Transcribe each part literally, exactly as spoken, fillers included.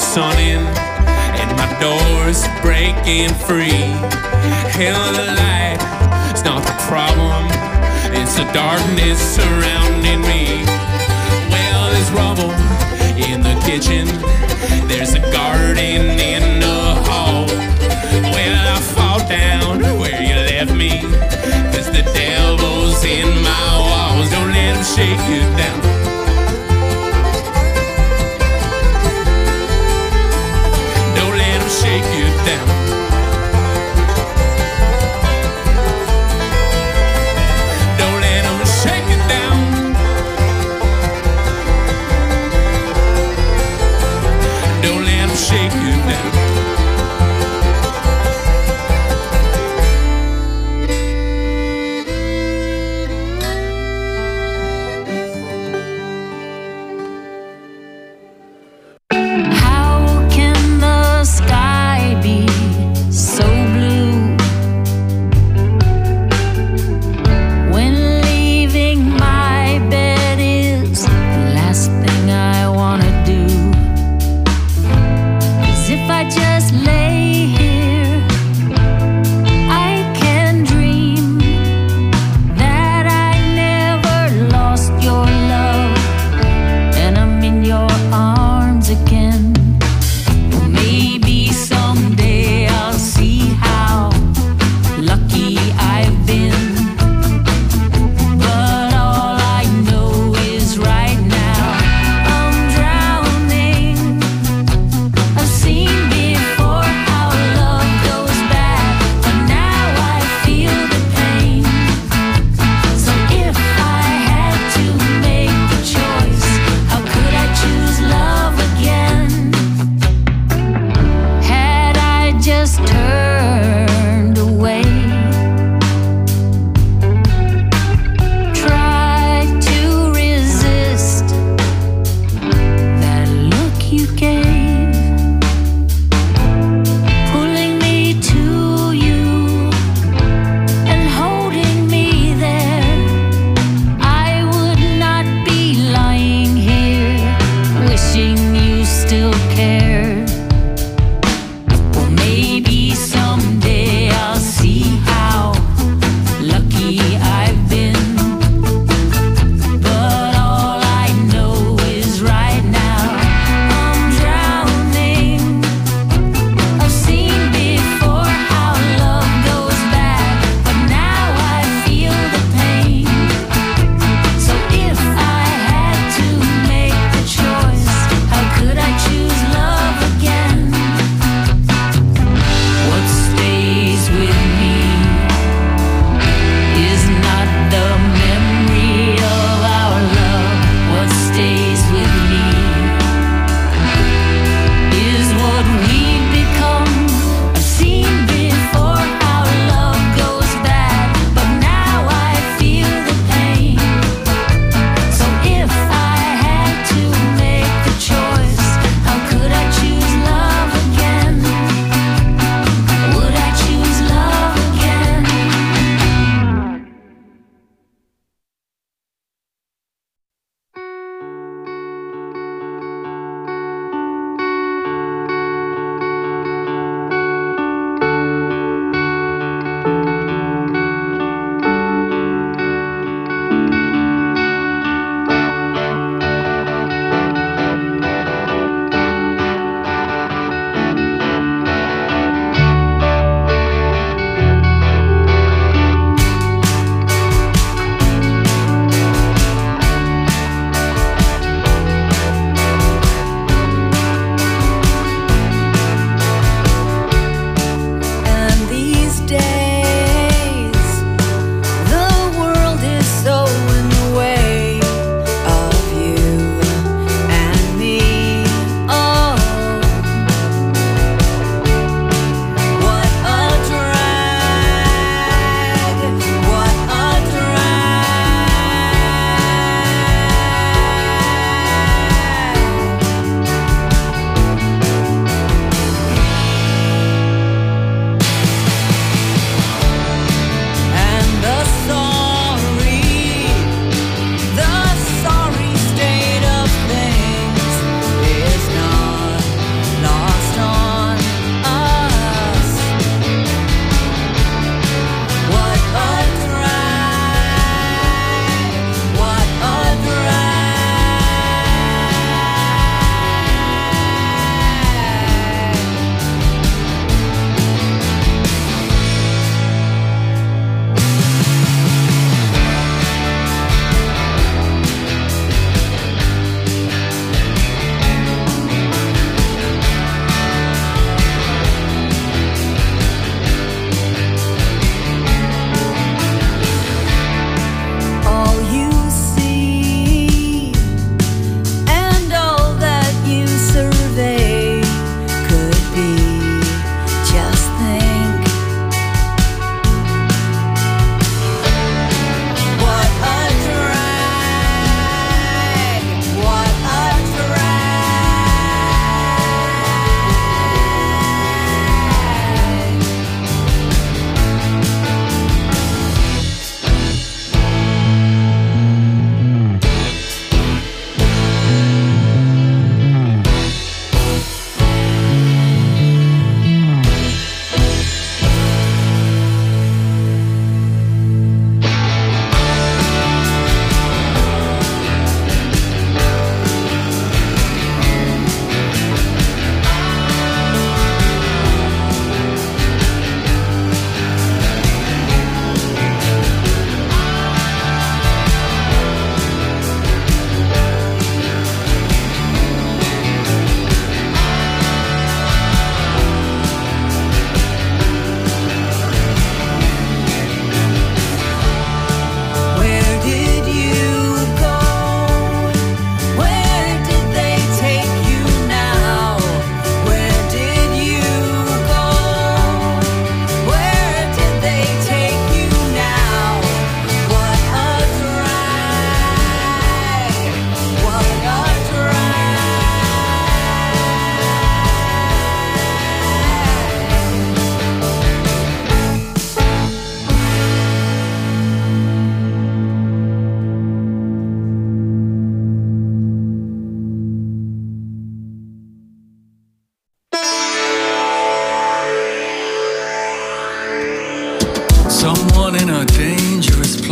sun in and my door's breaking free. Hell, the light, it's not the problem, it's the darkness surrounding me. Well, there's rubble in the kitchen, there's a garden in the hall. Well, I fall down where you left me, 'cause the devil's in my walls. Don't let him shake you down. Don't let him shake you down. Don't let him shake you down. Don't let him shake you down. Just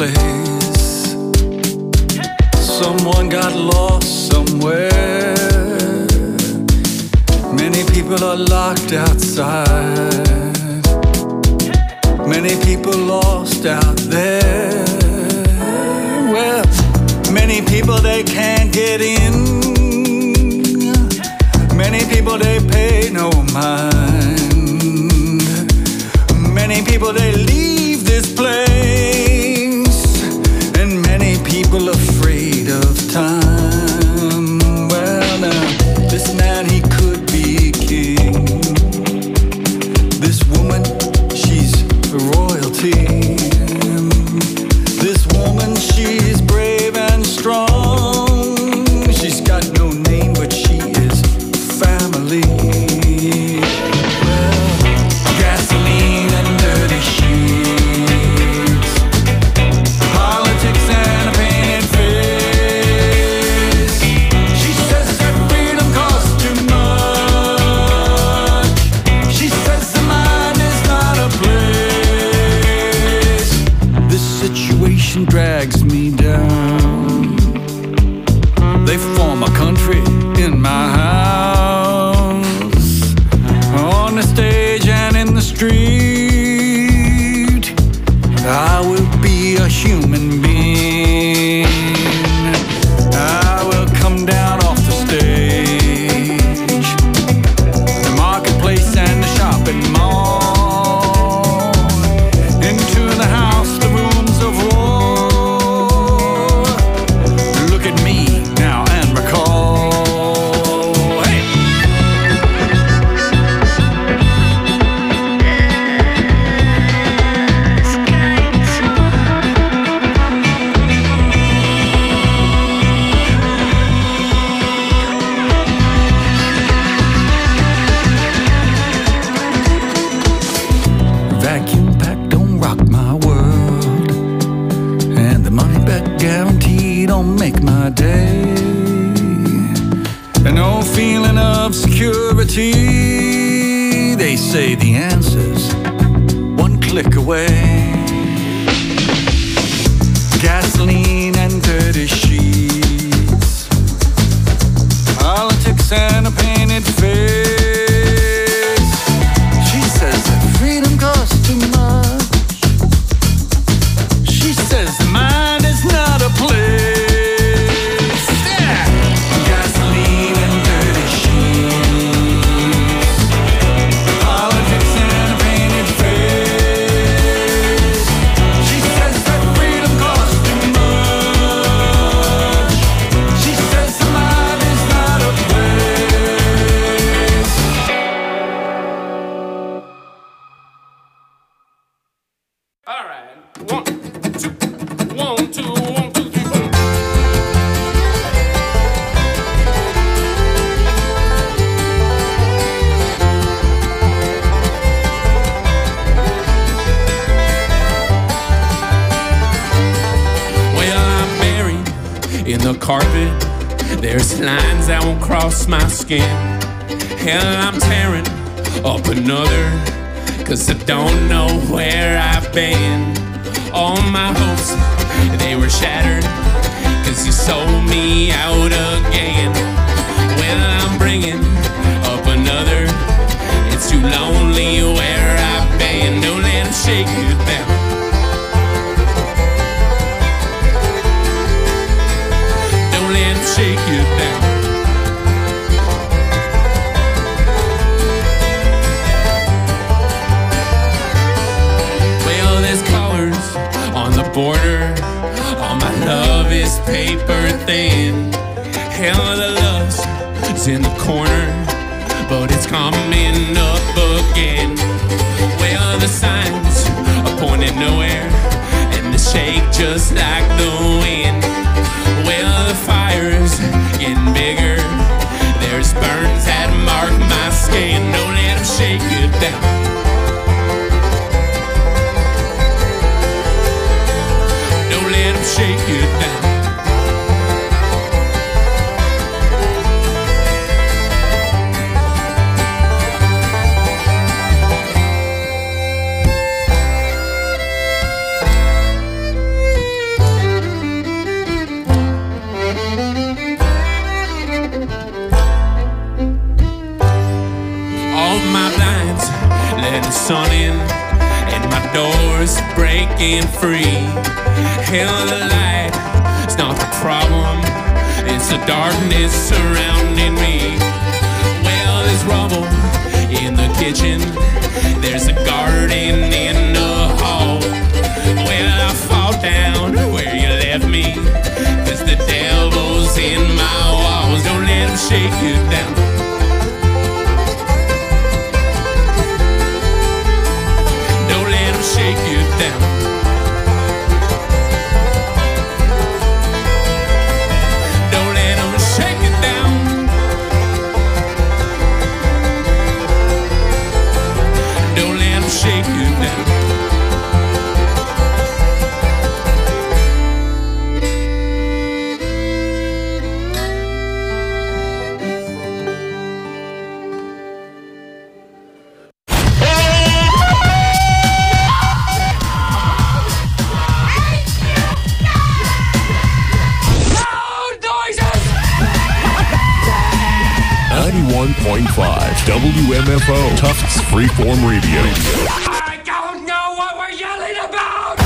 place. Someone got lost somewhere. Many people are locked outside. Many people lost out there. Well, many people they can't get in. Many people they pay no mind. Many people they leave this place. And many people afraid of time. Well now, this man he could be king. This woman, she's royalty. This woman, she's brave and strong. She's got no name, but she is family. Well, gasoline and dirty sheets, politics and a painted face. She says that freedom costs too much. She says the mind is not a place. This situation drags me down. They form a country in my house, on the stage and in the street. I will be a human being. I will come down off the stage, the marketplace and the shopping mall, into the house, the rooms of war. Look at me now and recall. Hey! Vacuum pack don't rock my world, and the money back guarantee don't make my day. And no feeling of security. They say the answer's one click away. Gasoline and dirty sheets, politics and a painted face. She says that freedom costs too much. She says the mind is not a place. Yeah. Gasoline and dirty sheets, politics and a painted face. She says that freedom costs too much. She says the mind is not a place. All right. One, two, one, two, one, two, three, four. Well, I'm buried in the carpet. There's lines that won't cross my skin. Hell, I'm tearing up another, 'cause I don't know where I've been. All my hopes, they were shattered, 'cause you sold me out again. Well, I'm bringing up another. It's too lonely where I've been. Don't let them shake you down. Don't let them shake you down. Well, there's colors on the border. All my love is paper thin. Hell, the lust is in the corner, but it's coming up again. Well, the signs are pointing nowhere, and they shake just like the wind. Well, the fire's getting bigger. There's burns that mark my skin. Don't let them shake you down. Don't let them shake you down. the sun in, and my door's breaking free. Hell, the light, it's not the problem, it's the darkness surrounding me. Well, there's rubble in the kitchen, there's a garden in the hall. Well, I fall down where you left me, 'cause the devil's in my walls. Don't let him shake you down. Don't let him shake you down. Don't let him shake you down. Don't let him shake you down. ninety-one point five W M F O Tufts Freeform Radio. I don't know what we're yelling about!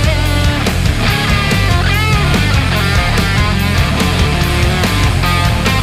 Thank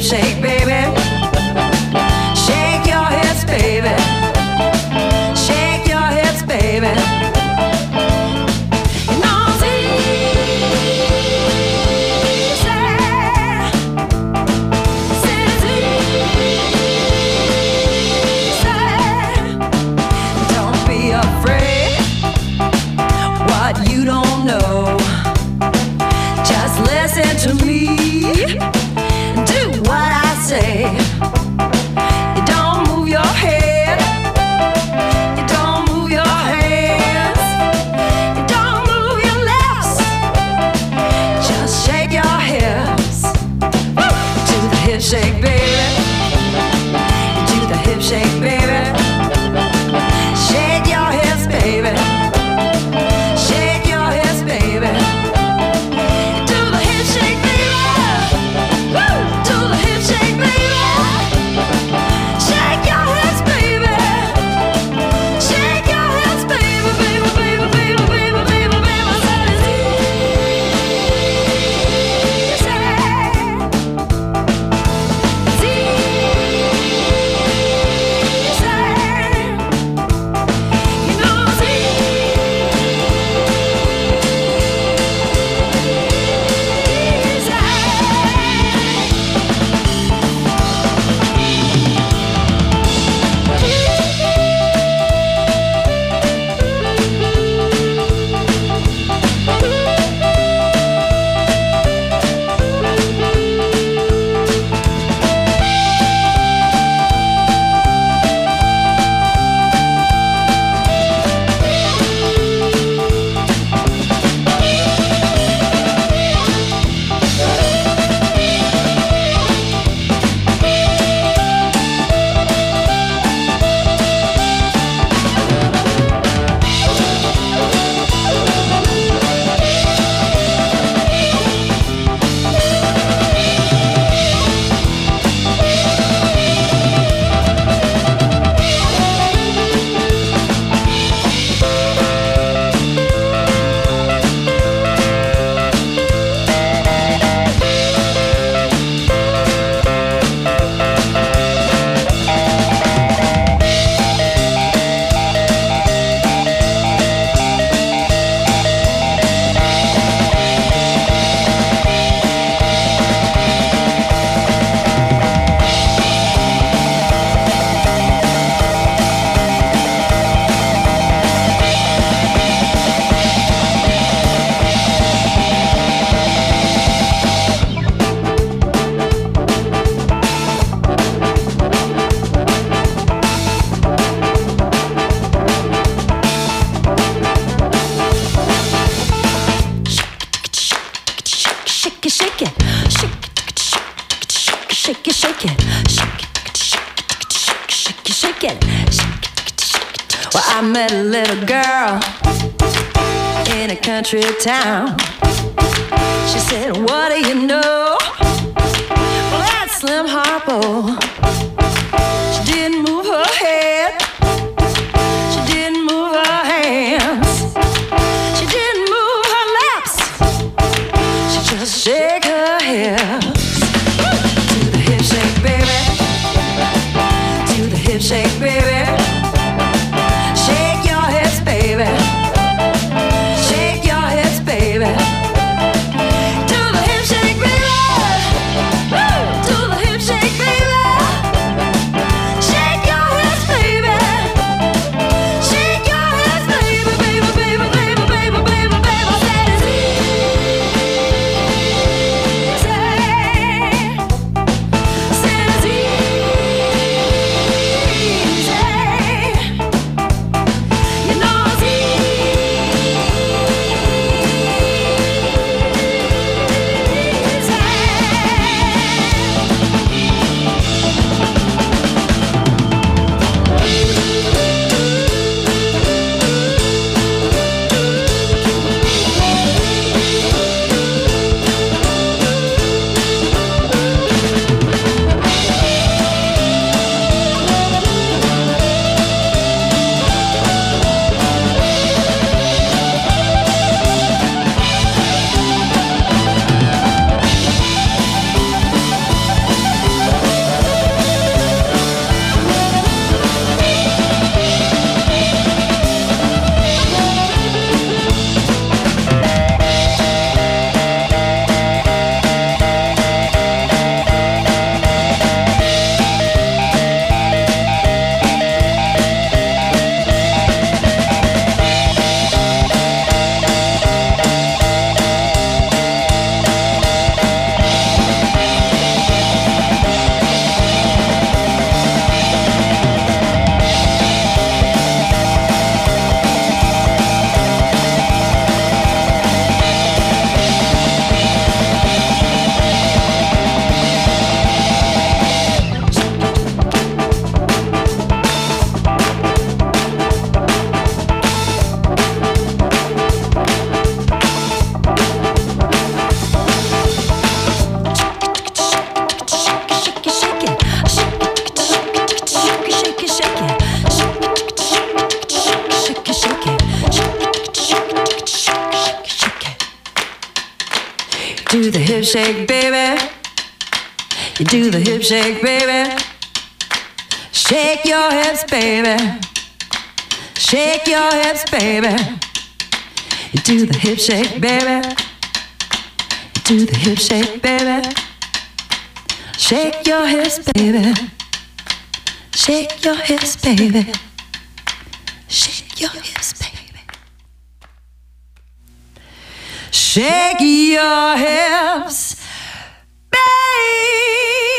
shake, baby. Shake your hips, baby. Shake your hips, baby. You know it's easy. It's easy. Don't be afraid what you don't know. Just listen to me. Do what I say. You don't move your head. You don't move your hands. You don't move your lips. Just shake your hips. Woo! Do the hip shake, baby. Do the hip shake, baby. Shake your hips, baby. Shake your hips, baby. Do the hip shake, baby. Woo! Do the hip shake, baby. Shake your hips, baby. Shake your hips, baby, baby, baby, baby, baby, baby, baby. Said it's easy. It's easy. You know it's shake it, shake it, shake it, shake it, shake it, shake it, shake it, shake it, shake it. Well, I met a little girl in a country town. She said, what do you know? Well, that's Slim Harpo. She didn't move her head. She didn't move her hands. She didn't move her lips. She just shake her hips. Do the hip shake, baby. Do the hip shake, baby. Shake your hips, baby. Shake your hips, baby. Do the hip shake, baby. shake, baby. You do the hip shake, baby. Shake your hips, baby. Shake your hips, baby. You do the hip shake, baby. You do the hip shake, baby. Shake your hips, baby. Shake your hips, baby. Shake your hips, baby. Shake your hips, baby.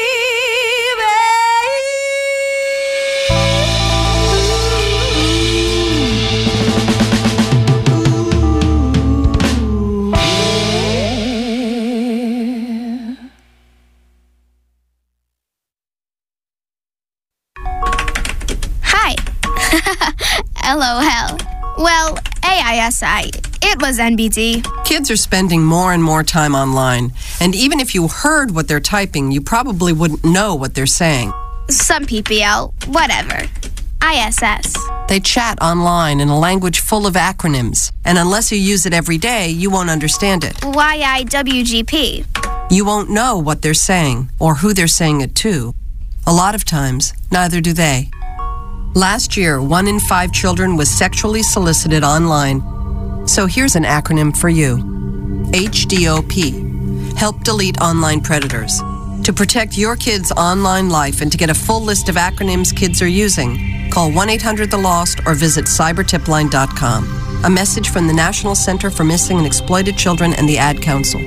LOL. Well, A I S I. It was N B D. Kids are spending more and more time online, and even if you heard what they're typing, you probably wouldn't know what they're saying. Some P P L, whatever. I S S. They chat online in a language full of acronyms, and unless you use it every day, you won't understand it. Y I W G P. You won't know what they're saying or who they're saying it to. A lot of times, neither do they. Last year, one in five children was sexually solicited online. So here's an acronym for you. H D O P. Help delete online predators. To protect your kids' online life and to get a full list of acronyms kids are using, call one eight hundred the lost or visit cyber tip line dot com. A message from the National Center for Missing and Exploited Children and the Ad Council.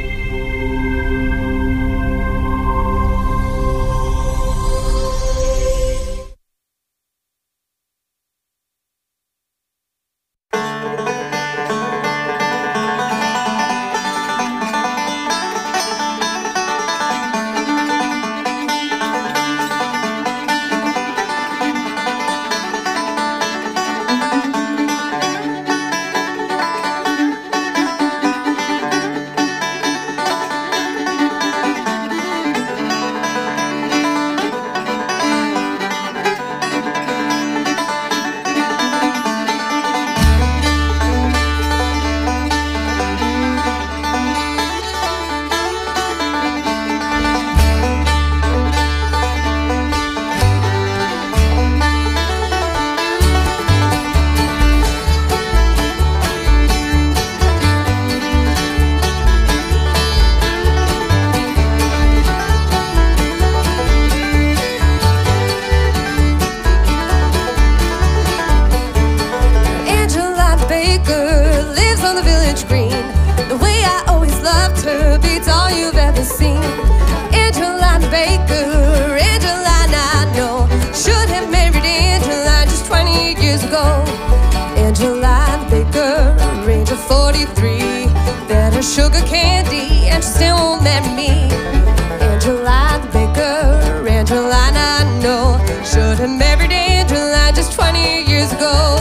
Sugar candy, and she still won't marry me. Angeline Baker, Angeline I know, should have married Angeline just twenty years ago.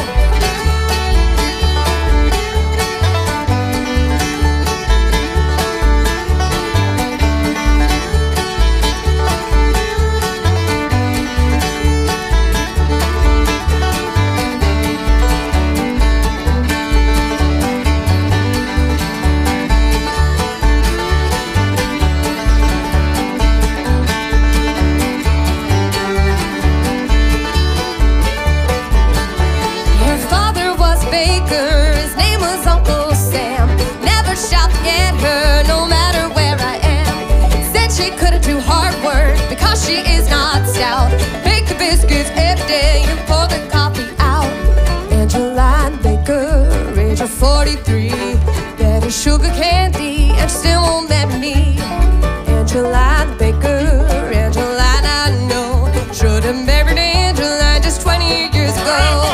forty-three, better sugar candy, and still won't marry me. Angeline Baker, Angeline I know, should have married Angeline just twenty years ago.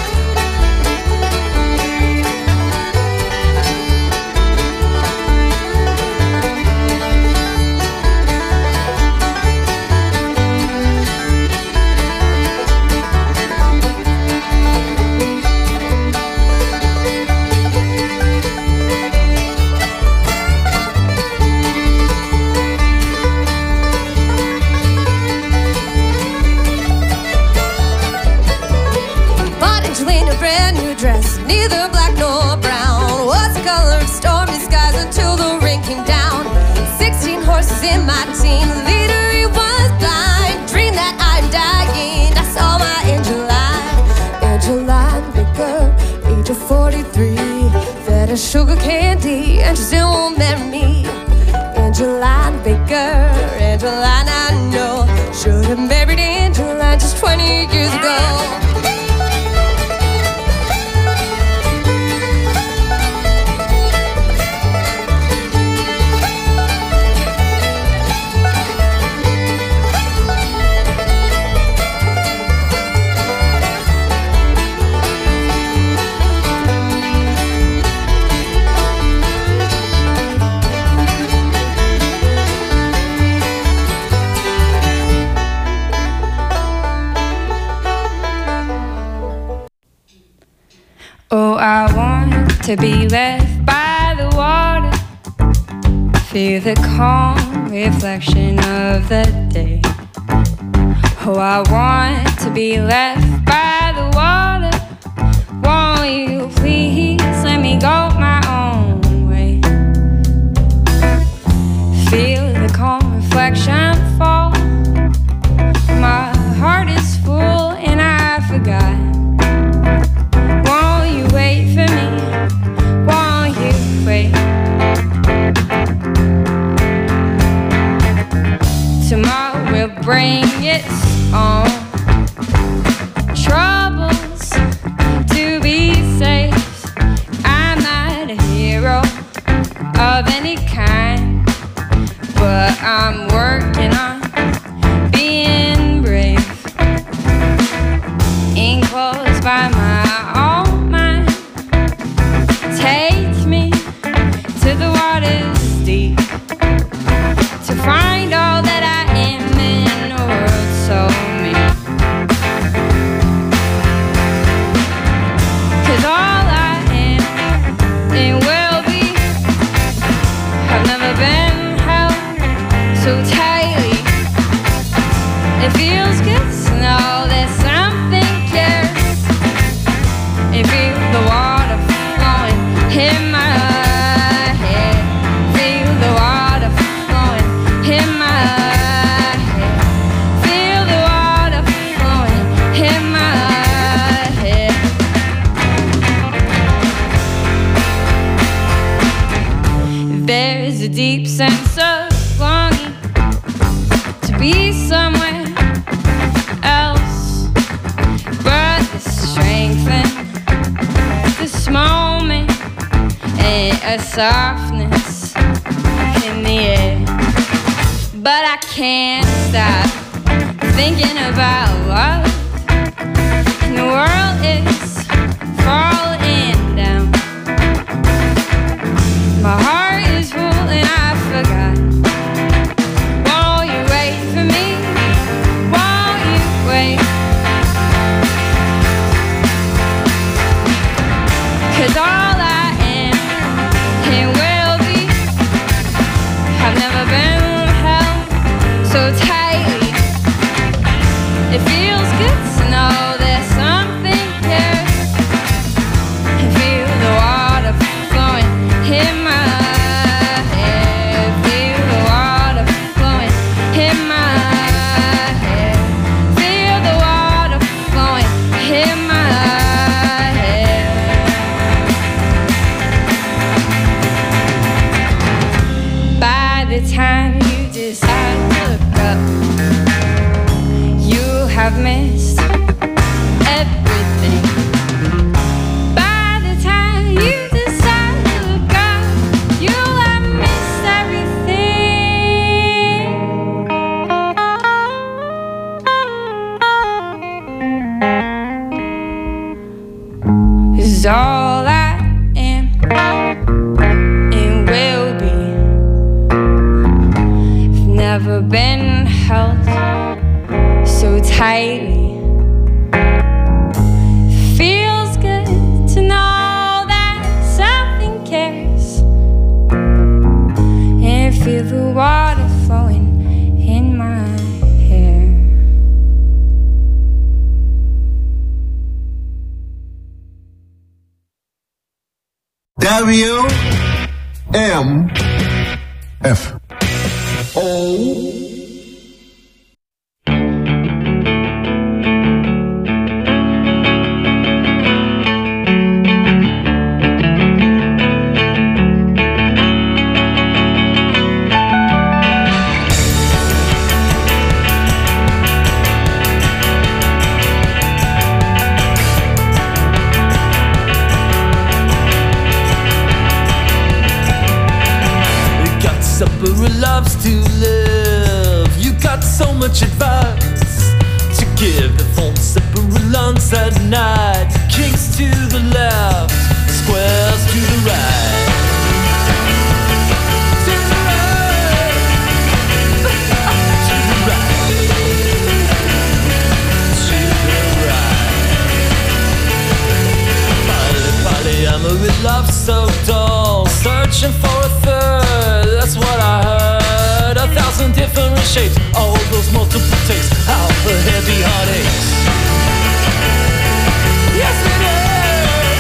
Dress, neither black nor brown, was the color of stormy skies until the rain came down. Sixteen was in my teens. Literally was blind, dream that I'm dying. I saw my Angeline, Angeline Baker, age of forty-three. Fed her sugar candy and she still won't marry me. Angeline Baker, Angeline I know, should have married Angeline just twenty years ago. Oh, I want to be left by the water, feel the calm reflection of the day. Oh, I want to be left by the water. Won't you please let me go my own way? Feel the calm reflection fall. My heart is full and I forgot. Wait for me, won't you wait? Tomorrow will bring its own troubles to be safe. I'm not a hero of any kind, but I'm working on being brave. Enclosed by my own. Take me to the waters deep to find all that I am in a world so mean. 'Cause all I am and will be have never been held so tightly. It feels good to know that something cares. It feels the water in my head, feel the water flowing in my head, feel the water flowing in my head. There is a deep sense of longing to be somewhere else, but the strength in this moment, a softness in the air. But I can't stop thinking about love, and the world is falling down. My heart is full and I forgot. Won't you wait for me? Won't you wait? 'Cause all I am and will be have never been held so tightly. It feels good to know that something cares. And feel the water flowing in my head. Feel the water flowing in my head. Feel the water flowing in my head. By the time you decide to look up, you have missed everything. By the time you decide to look up, you'll have missed everything. 'Cause all I am and will be never been held so tightly. Feels good to know that something cares, and feel the water flowing in my hair. W M F Supper loves to live. You got so much advice to give. The phone supper lunch at night. Kings to the left, squares to the right. To the right. To the right. To the right. Party, party, I'm with love so dull. Searching for a third, that's what I heard. A thousand different shapes, all those multiple takes, how the heavy heartaches. Yes it is.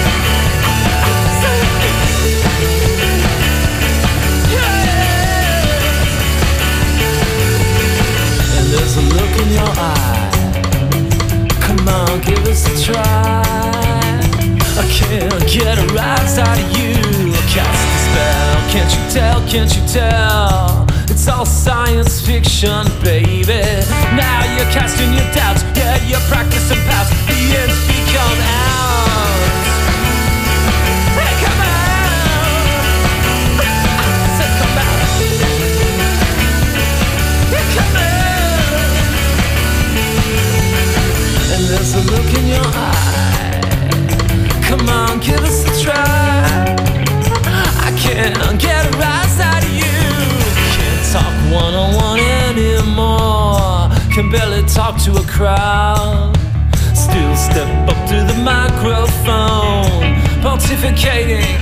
Yeah. And there's a look in your eye. Come on, give us a try. I can't get a rise out of you. Cast a spell, can't you tell, can't you tell? It's all science fiction, baby. Now you're casting your doubts, yeah, you're practicing past. The ends become ours. Hey, come out. I said come out. Hey, come out. And there's a look in your eye. Come on, give us a try. I can't get a rise out of you. Can't talk one-on-one anymore. Can barely talk to a crowd. Still step up to the microphone, pontificating.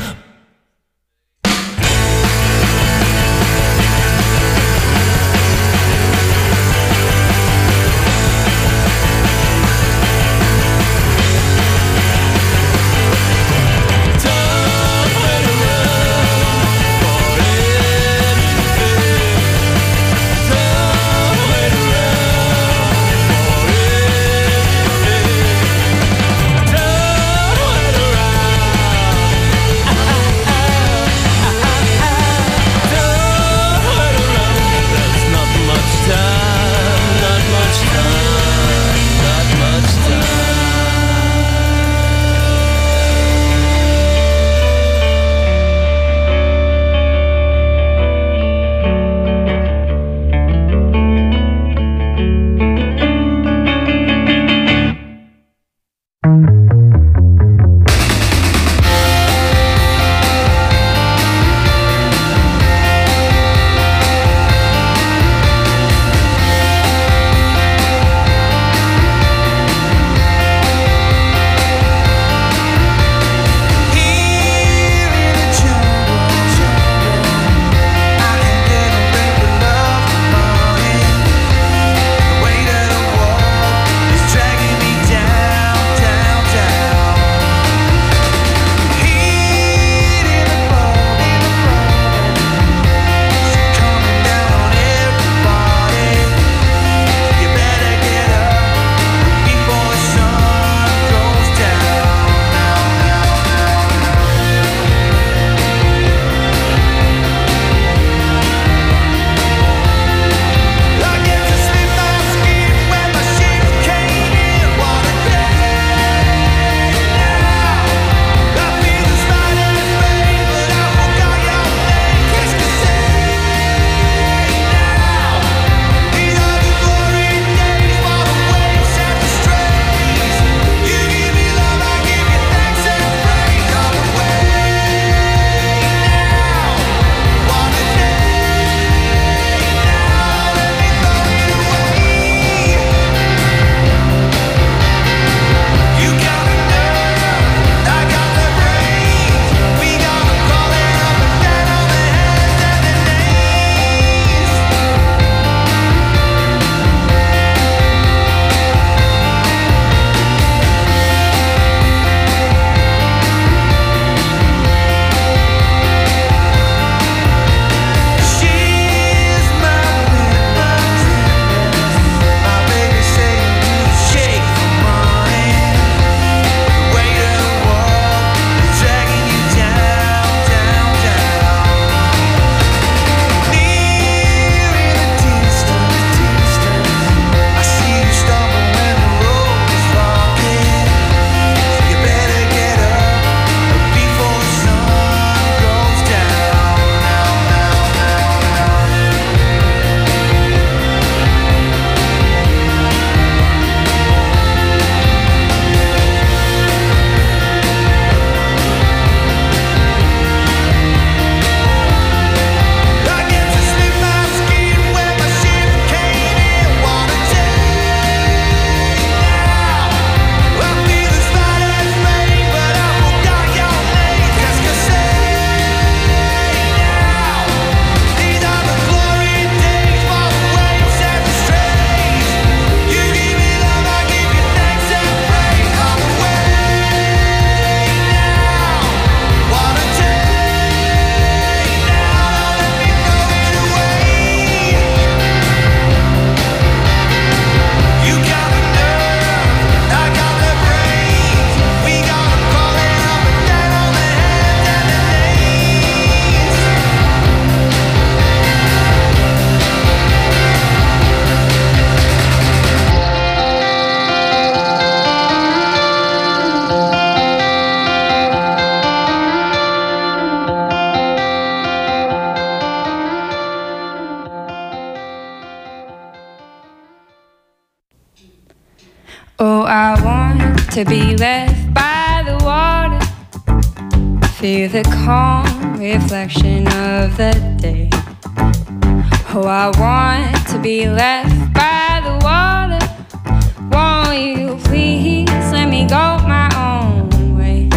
Oh, I want to be left by the water, feel the calm reflection of the day. Oh, I want to be left by the water. Won't you please let me go my own way?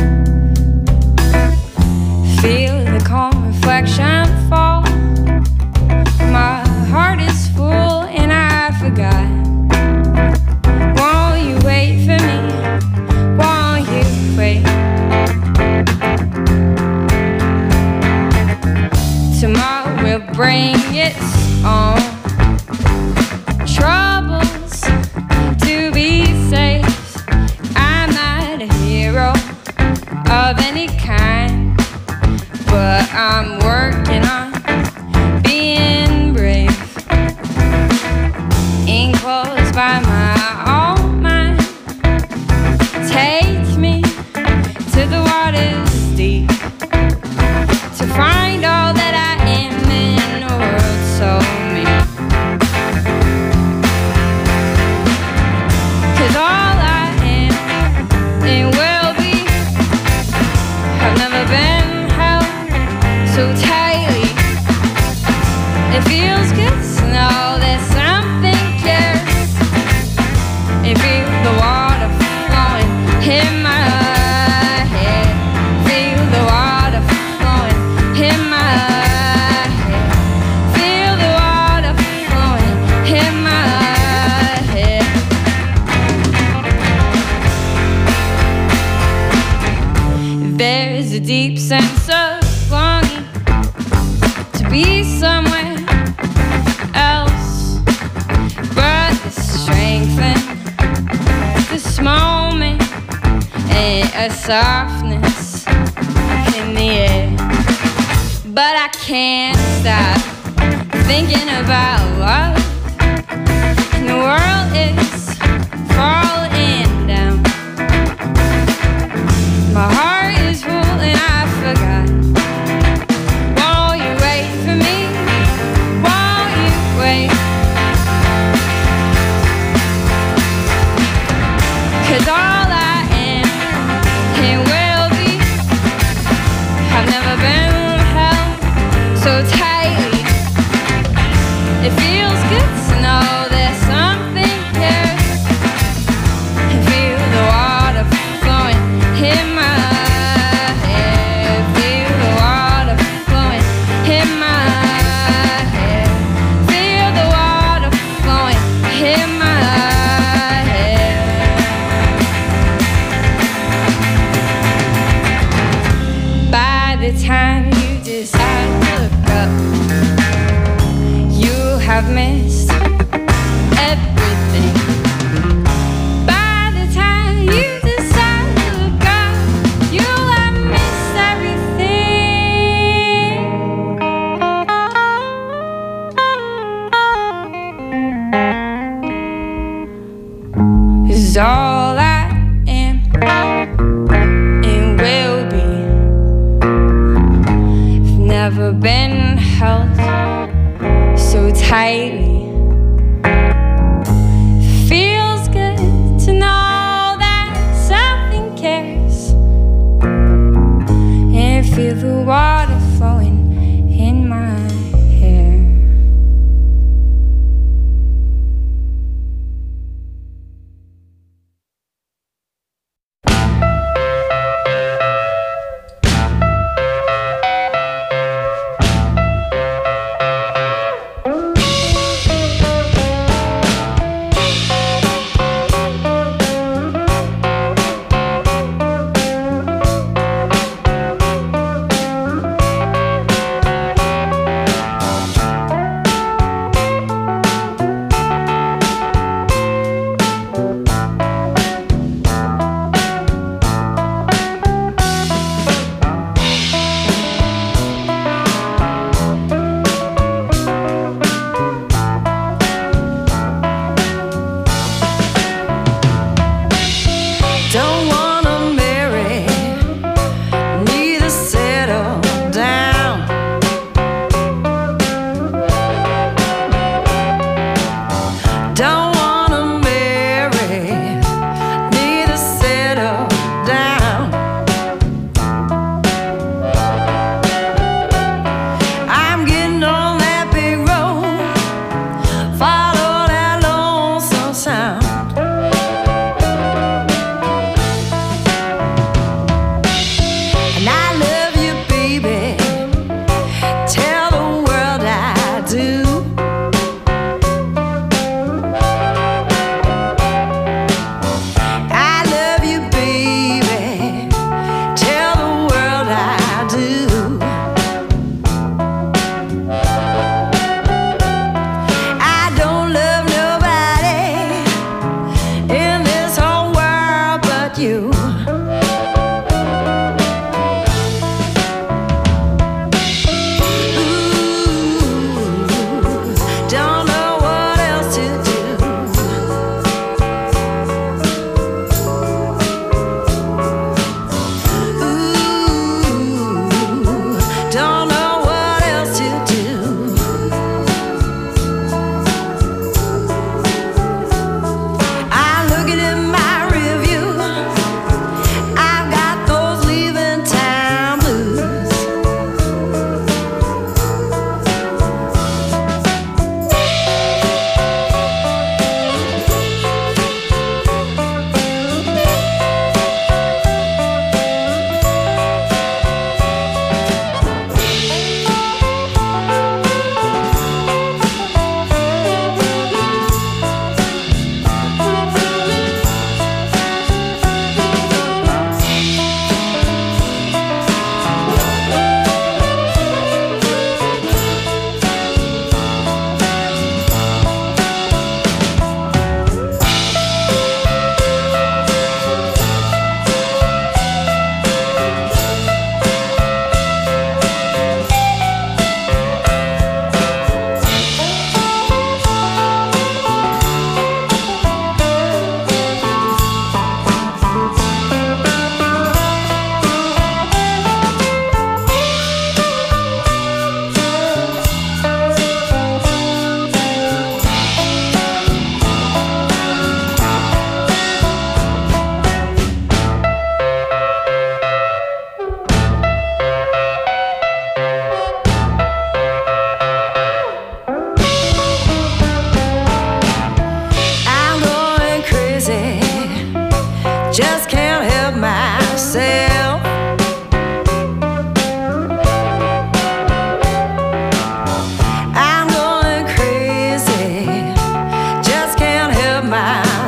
Feel the calm reflection fall. My heart is full and I forgot. Won't you wait for me? Won't you wait? Tomorrow will bring its own troubles to be safe. I'm not a hero of any kind, but I'm working on being brave. Enclosed by my own mind, take me to the water's deep to find all that I am in a world so mean. 'Cause all I am and will be have never been held so tightly. It feels good to know that something cares. It feels the water flowing in my head. Feel the water flowing in my head. Feel the water flowing in my head. There's a deep sense of longing to be somewhere else, but the strength in this moment and a softness in the air. But I can't stop thinking about love, and the world is falling down. My heart is full and I forgot. Won't you wait for me? Won't you wait? 'Cause all I am and will be have never been held so tightly. It feels good to know that something cares. And feel the water flowing in my head. Feel the water flowing in my head. Feel the water flowing in my head. By the time you decide to look up, you have missed everything. By the time you decide to look up, you have missed everything. 'Cause all I am and will be have never been held so tightly. Feels good to know that something cares. And feel the water flowing in my hair.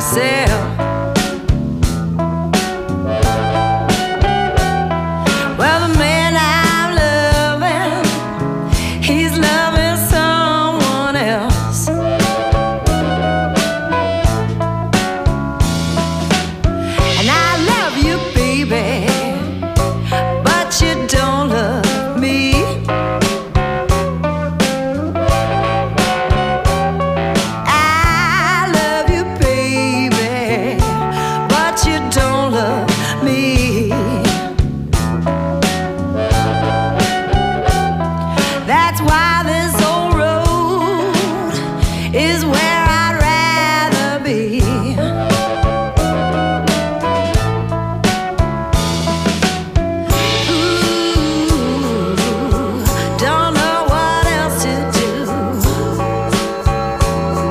said